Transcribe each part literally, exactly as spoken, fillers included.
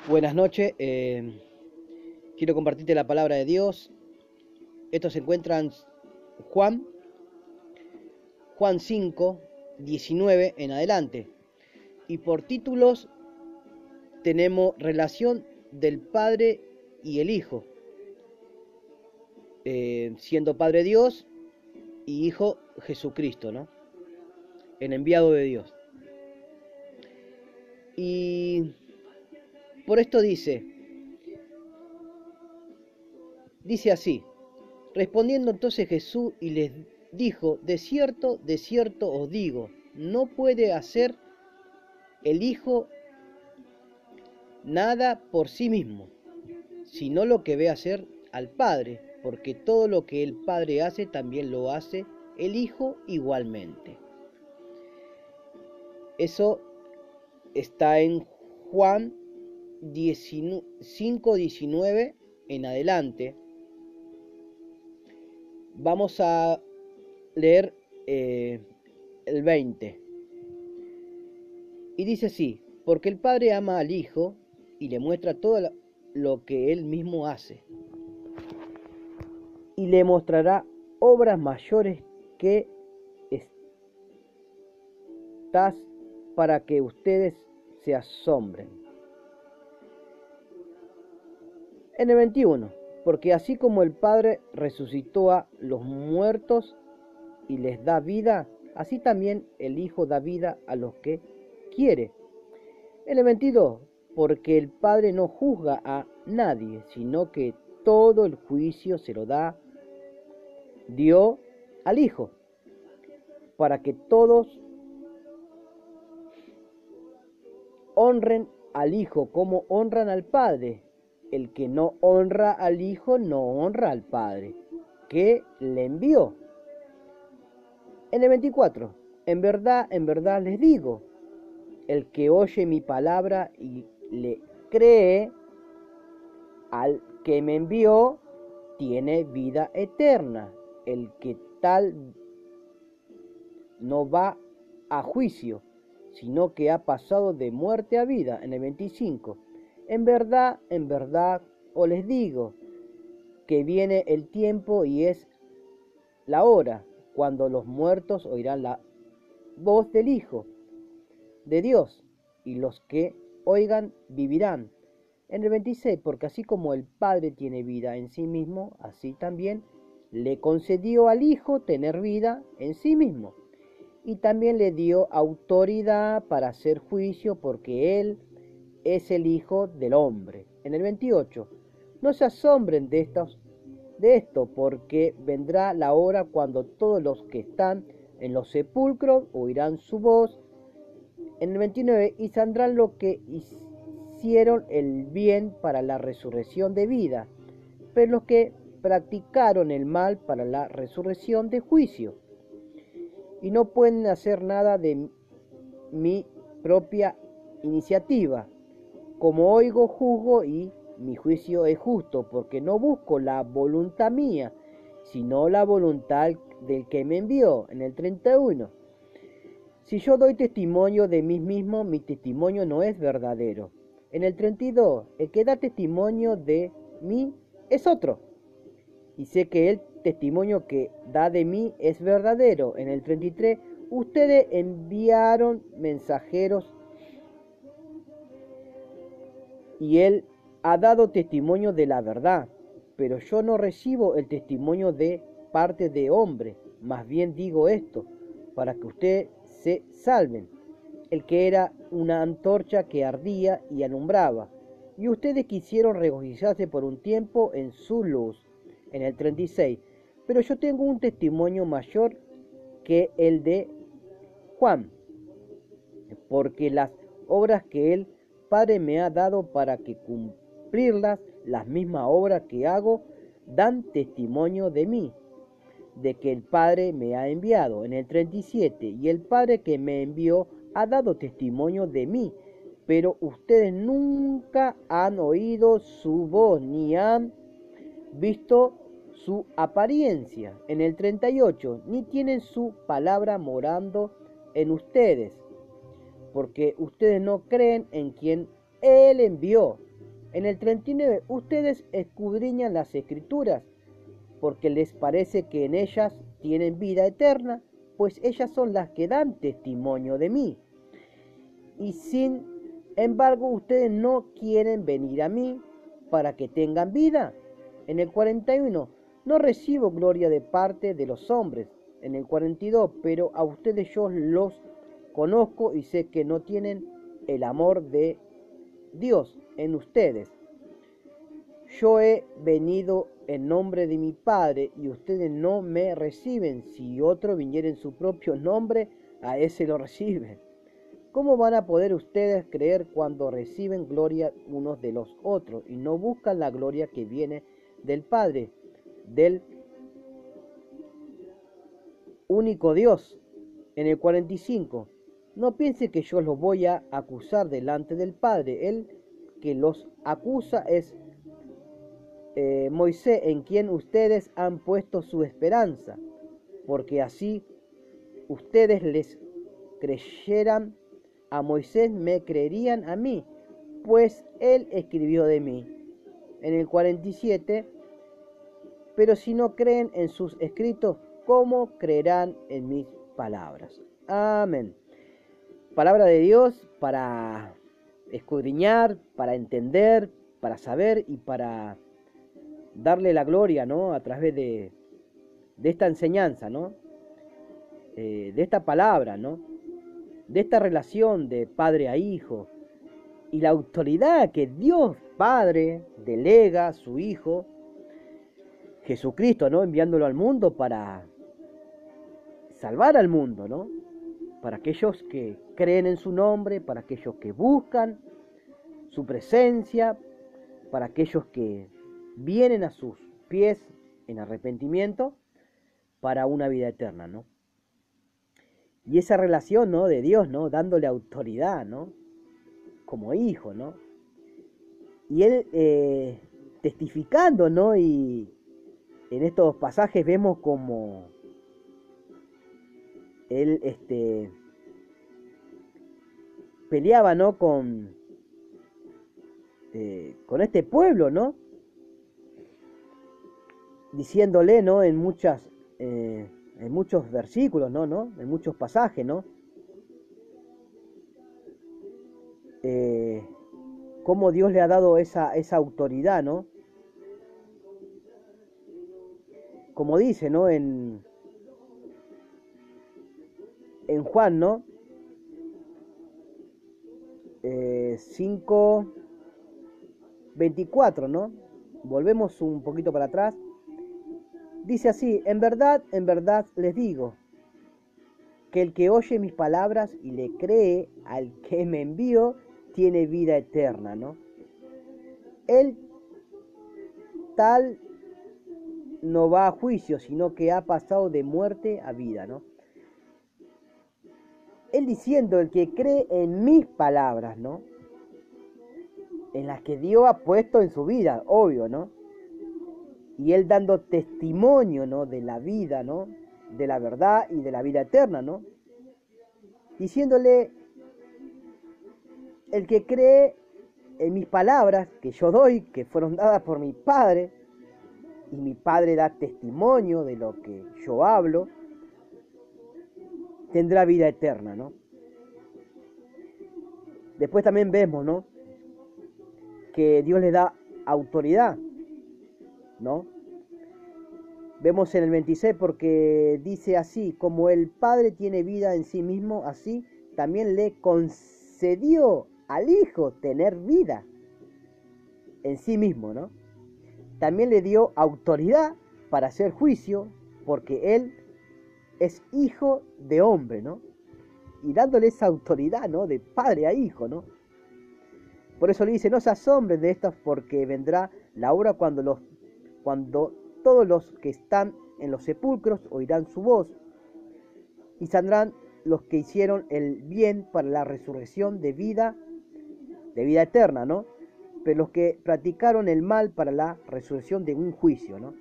Buenas noches, eh, quiero compartirte la palabra de Dios. Esto se encuentra en Juan, Juan cinco, diecinueve en adelante. Y por títulos tenemos relación del Padre y el Hijo, eh, siendo Padre Dios y Hijo Jesucristo, ¿no? El enviado de Dios. Y por esto dice, dice así, respondiendo entonces Jesús y les dijo, de cierto, de cierto os digo, no puede hacer el Hijo nada por sí mismo, sino lo que ve hacer al Padre, porque todo lo que el Padre hace también lo hace el Hijo igualmente. Eso está en Juan cinco, diecinueve en adelante. Vamos a leer eh, el veinte. Y dice así, porque el Padre ama al Hijo y le muestra todo lo que Él mismo hace. Y le mostrará obras mayores que estas para que ustedes se asombren. En el veintiuno, porque así como el Padre resucitó a los muertos y les da vida, así también el Hijo da vida a los que quiere. En el veintidós, porque el Padre no juzga a nadie, sino que todo el juicio se lo da, dio al Hijo, para que todos honren al Hijo como honran al Padre. El que no honra al Hijo no honra al Padre, que le envió. En el veinticuatro, en verdad, en verdad les digo, el que oye mi palabra y le cree al que me envió, tiene vida eterna. El que tal no va a juicio, sino que ha pasado de muerte a vida. En el veinticinco, en verdad, en verdad os les digo, que viene el tiempo y es la hora, cuando los muertos oirán la voz del Hijo de Dios, y los que oigan vivirán. En el veintiséis, porque así como el Padre tiene vida en sí mismo, así también le concedió al Hijo tener vida en sí mismo, y también le dio autoridad para hacer juicio, porque Él es el Hijo del Hombre. En el veintiocho, no se asombren de estos, de esto, porque vendrá la hora cuando todos los que están en los sepulcros oirán su voz. En el veintinueve, y saldrán los que hicieron el bien para la resurrección de vida, pero los que practicaron el mal para la resurrección de juicio. Y no pueden hacer nada de mi propia iniciativa. Como oigo, juzgo, y mi juicio es justo, porque no busco la voluntad mía, sino la voluntad del que me envió. En el treinta y uno, si yo doy testimonio de mí mismo, mi testimonio no es verdadero. En el treinta y dos, el que da testimonio de mí es otro, y sé que el testimonio que da de mí es verdadero. En el treinta y tres, ustedes enviaron mensajeros y él ha dado testimonio de la verdad, pero yo no recibo el testimonio de parte de hombre, más bien digo esto, para que ustedes se salven. El que era una antorcha que ardía y alumbraba, y ustedes quisieron regocijarse por un tiempo en su luz. En el treinta y seis, pero yo tengo un testimonio mayor que el de Juan, porque las obras que el Padre me ha dado para que cumplirlas, las mismas obras que hago, dan testimonio de mí, de que el Padre me ha enviado. En el treinta y siete, y el Padre que me envió ha dado testimonio de mí, pero ustedes nunca han oído su voz, ni han visto su apariencia. En el treinta y ocho, ni tienen su palabra morando en ustedes, porque ustedes no creen en quien Él envió. En el treinta y nueve, ustedes escudriñan las escrituras, porque les parece que en ellas tienen vida eterna, pues ellas son las que dan testimonio de mí. Y sin embargo, ustedes no quieren venir a mí para que tengan vida. En el cuarenta y uno, no recibo gloria de parte de los hombres. En el cuarenta y dos, pero a ustedes yo los conozco y sé que no tienen el amor de Dios en ustedes. Yo he venido en nombre de mi Padre y ustedes no me reciben. Si otro viniera en su propio nombre, a ese lo reciben. ¿Cómo van a poder ustedes creer cuando reciben gloria unos de los otros y no buscan la gloria que viene del Padre, del único Dios? En el cuarenta y cinco, no piense que yo los voy a acusar delante del Padre. El que los acusa es eh, Moisés, en quien ustedes han puesto su esperanza, porque así ustedes les creyeran a Moisés, me creerían a mí, pues él escribió de mí. En el cuarenta y siete, pero si no creen en sus escritos, ¿cómo creerán en mis palabras? Amén. Palabra de Dios para escudriñar, para entender, para saber y para darle la gloria, ¿no? A través de, de esta enseñanza, ¿no? Eh, de esta palabra, ¿no? De esta relación de padre a hijo y la autoridad que Dios Padre delega a su Hijo Jesucristo, ¿no? Enviándolo al mundo para salvar al mundo, ¿no? Para aquellos que creen en su nombre, para aquellos que buscan su presencia, para aquellos que vienen a sus pies en arrepentimiento para una vida eterna, ¿no? Y esa relación, ¿no? De Dios, ¿no? Dándole autoridad, ¿no? Como hijo, ¿no? Y él eh, testificando, ¿no? Y en estos pasajes vemos como él este, peleaba, ¿no? Con, eh, con este pueblo, ¿no? Diciéndole, ¿no? En muchas... Eh, en muchos versículos, ¿no? ¿no? En muchos pasajes, ¿no? Eh, cómo Dios le ha dado esa, esa autoridad, ¿no? Como dice, ¿no? En, en Juan, ¿no? Eh, cinco veinticuatro, ¿no? Volvemos un poquito para atrás. Dice así: en verdad, en verdad les digo, que el que oye mis palabras y le cree al que me envió, tiene vida eterna, ¿no? Él tal no va a juicio, sino que ha pasado de muerte a vida, ¿no? Él diciendo, el que cree en mis palabras, ¿no? En las que Dios ha puesto en su vida, obvio, ¿no? Y él dando testimonio, ¿no? De la vida, ¿no? De la verdad y de la vida eterna, ¿no? Diciéndole, el que cree en mis palabras que yo doy, que fueron dadas por mi Padre, y mi Padre da testimonio de lo que yo hablo, tendrá vida eterna, ¿no? Después también vemos, ¿no? Que Dios le da autoridad, ¿no? Vemos en el veintiséis, porque dice así: como el Padre tiene vida en sí mismo, así también le concedió al Hijo tener vida en sí mismo, ¿no? También le dio autoridad para hacer juicio, porque Él es hijo de hombre, ¿no? Y dándole esa autoridad, ¿no? De padre a hijo, ¿no? Por eso le dice, no se asombren de estas, porque vendrá la hora cuando, los, cuando todos los que están en los sepulcros oirán su voz, y saldrán los que hicieron el bien para la resurrección de vida, de vida eterna, ¿no? Pero los que practicaron el mal para la resurrección de un juicio, ¿no?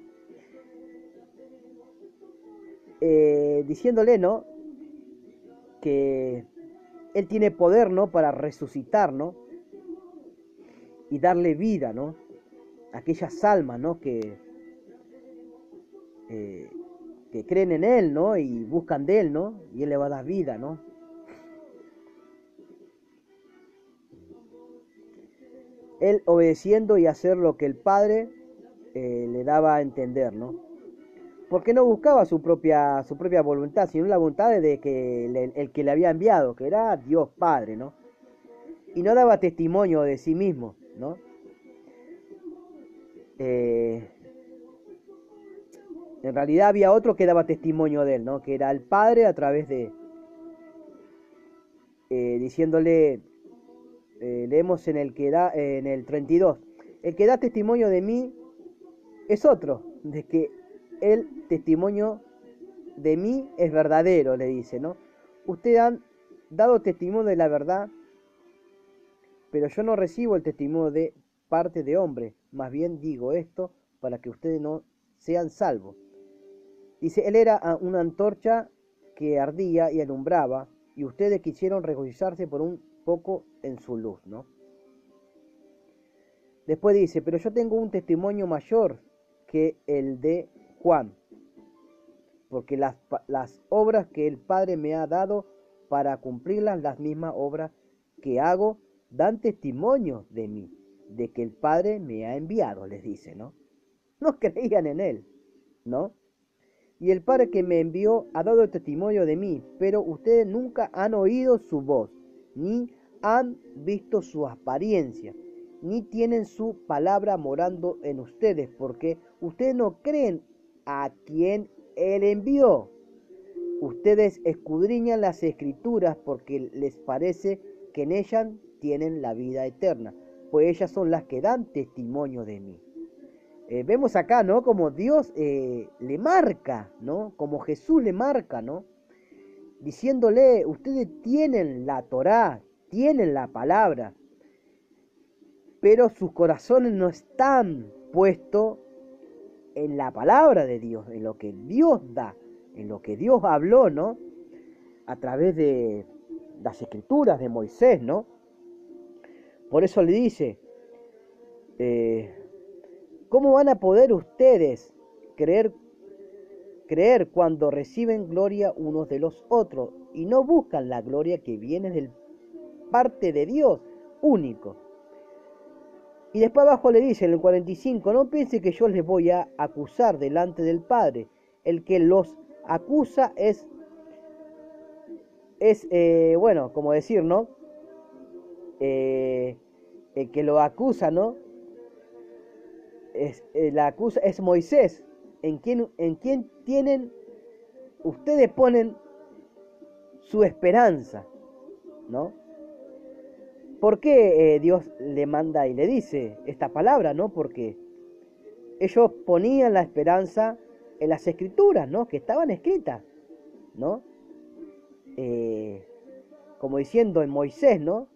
Eh, diciéndole, ¿no? Que Él tiene poder, ¿no? Para resucitar, ¿no? y darle vida, ¿no? Aquellas almas, ¿no? Que, eh, que creen en Él, ¿no? Y buscan de Él, ¿no? Y Él le va a dar vida, ¿no? Él obedeciendo y hacer lo que el Padre eh, le daba a entender, ¿no? Porque no buscaba su propia, su propia voluntad, sino la voluntad de que el, el que le había enviado, que era Dios Padre, ¿no? Y no daba testimonio de sí mismo, ¿no? Eh, en realidad había otro que daba testimonio de él, ¿no? Que era el Padre a través de, eh, diciéndole, eh, leemos en el que da, eh, en el treinta y dos, el que da testimonio de mí es otro, de que el testimonio de mí es verdadero, le dice, ¿no? Ustedes han dado testimonio de la verdad, pero yo no recibo el testimonio de parte de hombre, más bien digo esto para que ustedes no sean salvos. Dice, él era una antorcha que ardía y alumbraba, y ustedes quisieron regocijarse por un poco en su luz, ¿no? Después dice, pero yo tengo un testimonio mayor que el de Juan, porque las, las obras que el Padre me ha dado para cumplirlas, las mismas obras que hago, dan testimonio de mí, de que el Padre me ha enviado, les dice, ¿no? No creían en Él, ¿no? Y el Padre que me envió ha dado testimonio de mí, pero ustedes nunca han oído su voz, ni han visto su apariencia, ni tienen su palabra morando en ustedes, porque ustedes no creen a quien Él envió. Ustedes escudriñan las Escrituras porque les parece que en ellas tienen la vida eterna, pues ellas son las que dan testimonio de mí. Eh, vemos acá, ¿no? Como Dios eh, le marca, ¿no? Como Jesús le marca, ¿no? Diciéndole, ustedes tienen la Torá, tienen la palabra, pero sus corazones no están puestos en la palabra de Dios, en lo que Dios da, en lo que Dios habló, ¿no? A través de las Escrituras de Moisés, ¿no? Por eso le dice, eh, ¿cómo van a poder ustedes creer, creer cuando reciben gloria unos de los otros y no buscan la gloria que viene de parte de Dios único? Y después abajo le dice en el cuarenta y cinco, no piense que yo les voy a acusar delante del Padre. El que los acusa es, es eh, bueno, como decir, ¿no? Eh, el que lo acusa, ¿no? Es, eh, la acusa es Moisés, en quien, en quien tienen, ustedes ponen su esperanza, ¿no? ¿Por qué eh, Dios le manda y le dice esta palabra, no? Porque ellos ponían la esperanza en las Escrituras, ¿no? Que estaban escritas, ¿no? Eh, como diciendo en Moisés, ¿no?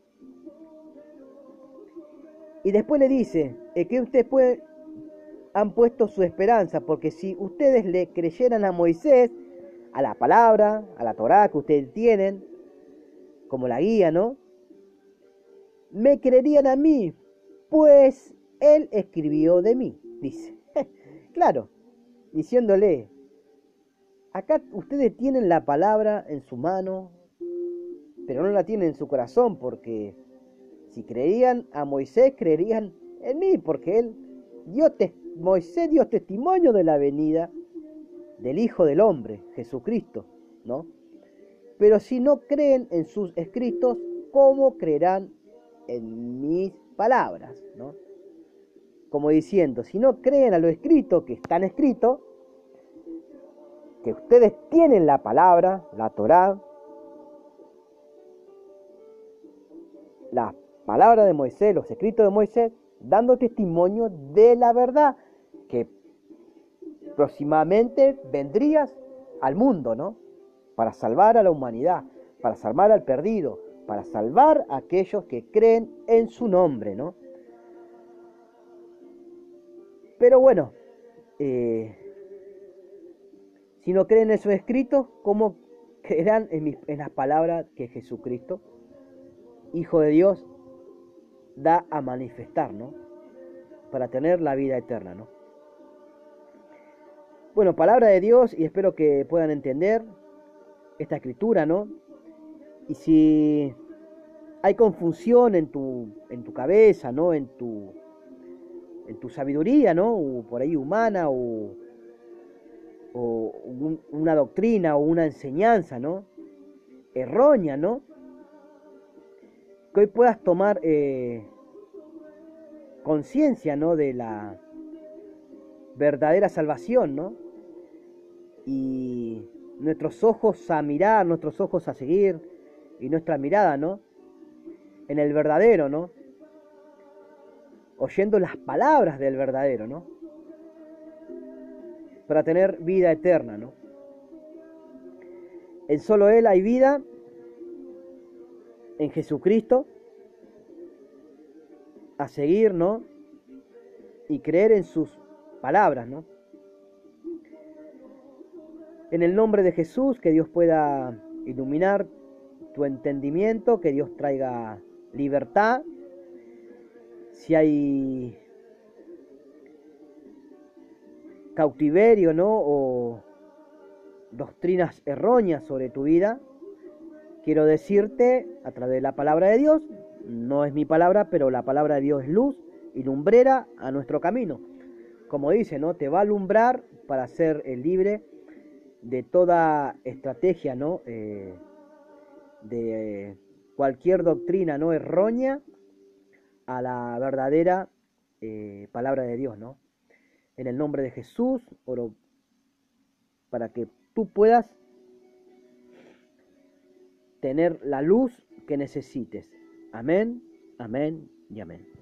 Y después le dice eh, que ustedes pueden, han puesto su esperanza, porque si ustedes le creyeran a Moisés, a la palabra, a la Torá que ustedes tienen, como la guía, ¿no? Me creerían a mí, pues él escribió de mí, dice. Claro, diciéndole, acá ustedes tienen la palabra en su mano, pero no la tienen en su corazón, porque si creían a Moisés, creerían en mí, porque él dio te- Moisés dio testimonio de la venida del Hijo del Hombre, Jesucristo, ¿no? Pero si no creen en sus escritos, ¿cómo creerán en mis palabras, ¿no? Como diciendo, si no creen a lo escrito, que están escritos, que ustedes tienen la palabra, la Torá, la palabra de Moisés, los escritos de Moisés, dando testimonio de la verdad, que próximamente vendrías al mundo, ¿no? Para salvar a la humanidad, para salvar al perdido, para salvar a aquellos que creen en su nombre, ¿no? Pero bueno, eh, si no creen en esos escritos, ¿cómo creerán en, mis, en las palabras que Jesucristo, Hijo de Dios, da a manifestar, ¿no? Para tener la vida eterna, ¿no? Bueno, palabra de Dios, y espero que puedan entender esta escritura, ¿no? Y si hay confusión en tu, en tu cabeza, ¿no? En tu, en tu sabiduría, ¿no? O por ahí humana, o, o un, una doctrina o una enseñanza, ¿no? Errónea, ¿no? Que hoy puedas tomar eh, conciencia, ¿no? De la verdadera salvación, ¿no? Y nuestros ojos a mirar, nuestros ojos a seguir, y nuestra mirada, ¿no? En el verdadero, ¿no? Oyendo las palabras del verdadero, ¿no? Para tener vida eterna, ¿no? En solo Él hay vida, en Jesucristo, a seguir, ¿no? Y creer en sus palabras, ¿no? En el nombre de Jesús, que Dios pueda iluminar tu entendimiento, que Dios traiga libertad. Si hay cautiverio, ¿no? O doctrinas erróneas sobre tu vida, quiero decirte a través de la palabra de Dios, no es mi palabra, pero la palabra de Dios es luz y lumbrera a nuestro camino. Como dice, ¿no? Te va a alumbrar para ser eh, libre de toda estrategia, ¿no? Eh, de cualquier doctrina no errónea a la verdadera eh, palabra de Dios, ¿no? En el nombre de Jesús, oro para que tú puedas tener la luz que necesites. Amén, amén y amén.